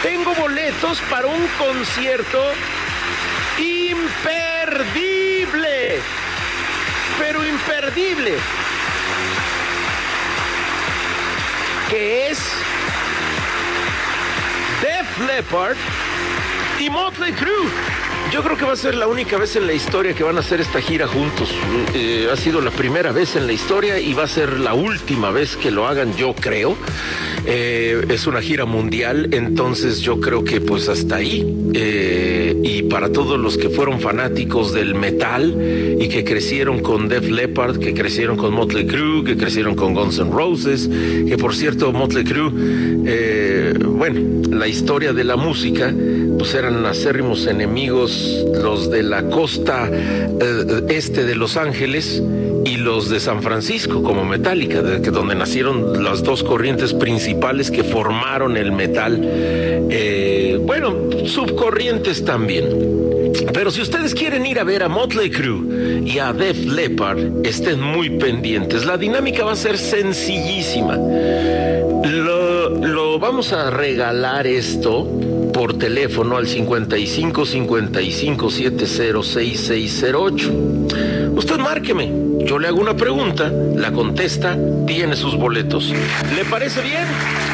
Tengo boletos para un concierto imperdible, pero imperdible, que es Def Leppard y Motley Crue. Yo creo que va a ser la única vez en la historia que van a hacer esta gira juntos. Ha sido la primera vez en la historia y va a ser la última vez que lo hagan, yo creo. Es una gira mundial, entonces yo creo que pues hasta ahí. Y para todos los que fueron fanáticos del metal y que crecieron con Def Leppard, que crecieron con Motley Crue, que crecieron con Guns N' Roses, que por cierto Motley Crue, bueno, la historia de la música, pues eran acérrimos enemigos los de la costa este de Los Ángeles y los de San Francisco, como Metallica, donde nacieron las dos corrientes principales que formaron el metal. Bueno, subcorrientes también. Pero si ustedes quieren ir a ver a Motley Crue y a Def Leppard, estén muy pendientes. La dinámica va a ser sencillísima. Lo vamos a regalar esto por teléfono al 55 55 70 6608. Usted márqueme, yo le hago una pregunta, la contesta, tiene sus boletos. ¿Le parece bien?